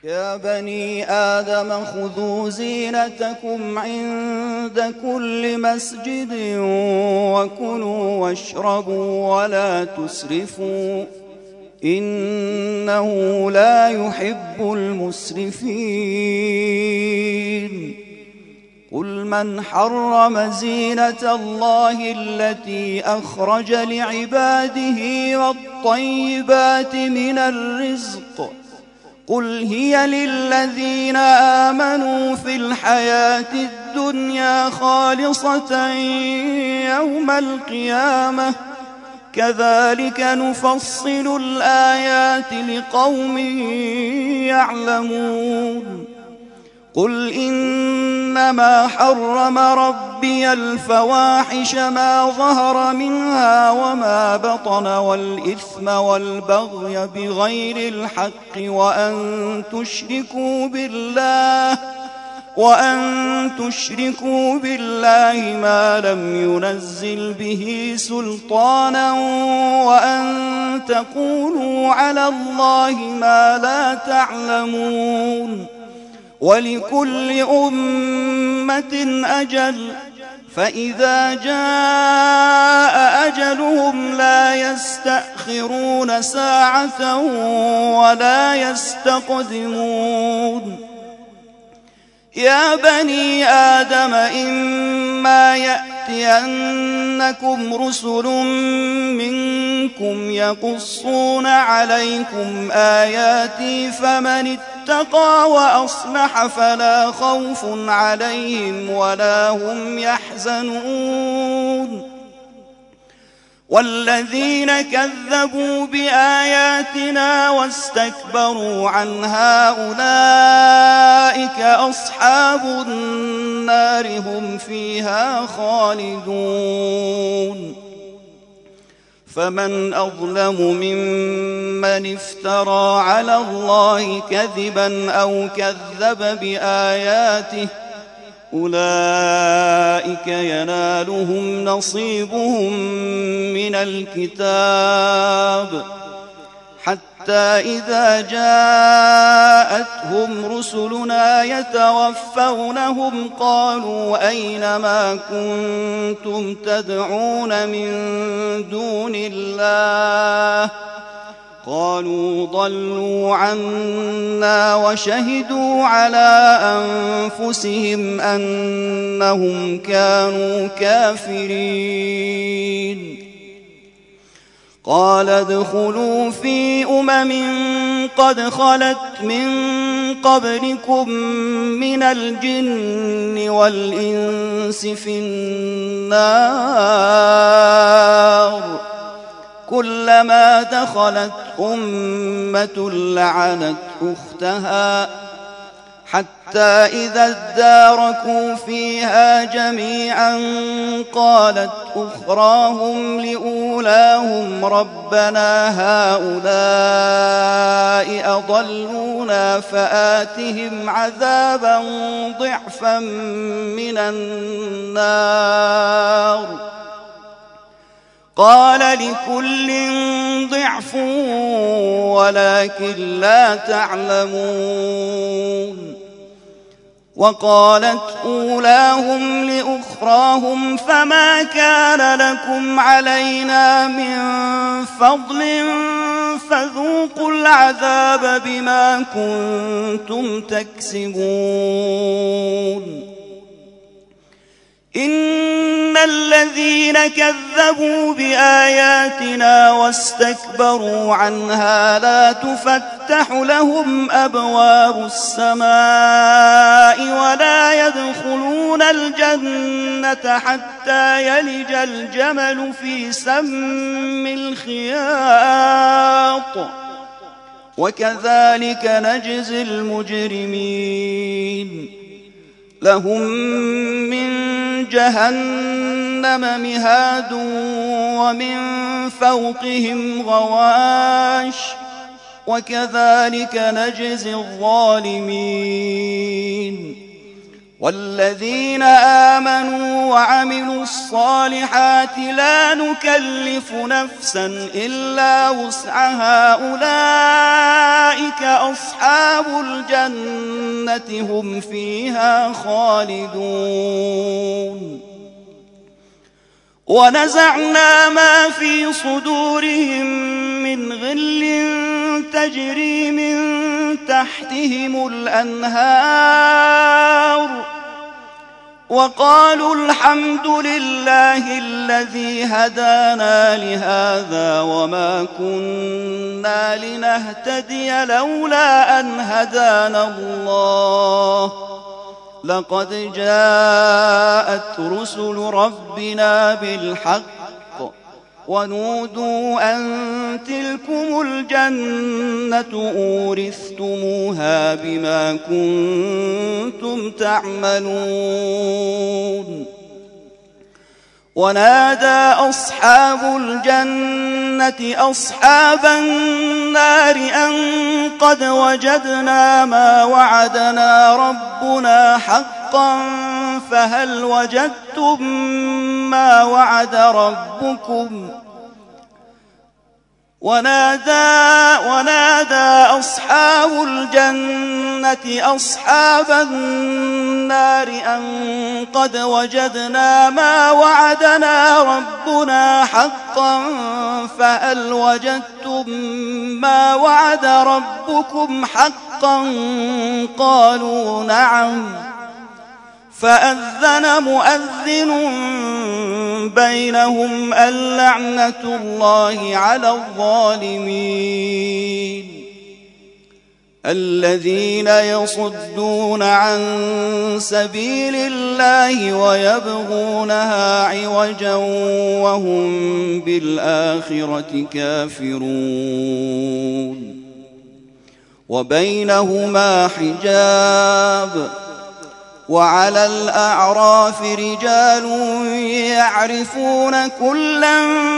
يا بني آدم خذوا زينتكم عند كل مسجد وكلوا واشربوا ولا تسرفوا إنه لا يحب المسرفين. قل من حرم زينة الله التي أخرج لعباده والطيبات من الرزق قل هي للذين آمنوا في الحياة الدنيا خالصة يوم القيامة كذلك نفصل الآيات لقوم يعلمون. قل إنما حرم ربي الفواحش ما ظهر منها وما بطن والإثم والبغي بغير الحق وأن تشركوا بالله ما لم ينزل به سلطانا وأن تقولوا على الله ما لا تعلمون. ولكل أمة أجل فإذا جاء أجلهم لا يستأخرون ساعة ولا يستقدمون. يا بني آدم إما يأتينكم رسل منكم يقصون عليكم آياتي فمن اتقى وأصلح فلا خوف عليهم ولا هم يحزنون. والذين كذبوا بآياتنا واستكبروا عنها أولئك أصحاب النار هم فيها خالدون. فمن أظلم ممن افترى على الله كذبا أو كذب بآياته أولئك ينالهم نصيبهم من الكتاب حتى إذا جاءتهم رسلنا يتوفونهم قالوا أين ما كنتم تدعون من دون الله قالوا ضلوا عنا وشهدوا على أنفسهم أنهم كانوا كافرين. قال ادخلوا في قد خلت من قبلكم من الجن والإنس في النار كلما دخلت أمة لعنت أختها حتى إذا اداركوا فيها جميعا قالت أخراهم لأولاهم ربنا هؤلاء أضلونا فآتهم عذابا ضعفا من النار قال لكل ضعف ولكن لا تعلمون. وقالت أولاهم لأخراهم فما كان لكم علينا من فضل فذوقوا العذاب بما كنتم تكسبون. إن الذين كذبوا بآياتنا واستكبروا عنها لا تفتح لهم أبواب السماء ولا يدخلون الجنة حتى يلج الجمل في سم الخياط وكذلك نجزي المجرمين. لهم من جهنم مهاد ومن فوقهم غواش وكذلك نجزي الظالمين. والذين آمنوا وعملوا الصالحات لا نكلف نفسا إلا وسعها أولئك أصحاب الجنة هم فيها خالدون ونزعنا ما في صدورهم من غل تجري من تحتهم الأنهار وقالوا الحمد لله الذي هدانا لهذا وما كنا لنهتدي لولا أن هدانا الله لقد جاءت رسل ربنا بالحق ونودوا أن تلكم الجنة أورثتموها بما كنتم تعملون ونادى أصحاب الجنة أصحاب النار أن قد وجدنا ما وعدنا ربنا حقا فهل وجدتم ما وعد ربكم ونادى أصحاب الجنة أصحاب النار أن قد وجدنا ما وعدنا ربنا حقا فهل وجدتم ما وعد ربكم حقا قالوا نعم فأذن مؤذن بينهم اللعنة الله على الظالمين الذين يصدون عن سبيل الله ويبغونها عوجا وهم بالآخرة كافرون وبينهما حجاب وعلى الأعراف رجال يعرفون كلا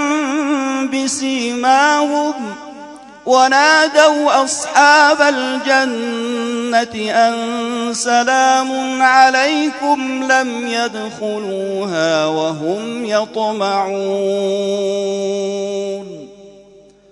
بسيماهم ونادوا أصحاب الجنة أن سلام عليكم لم يدخلوها وهم يطمعون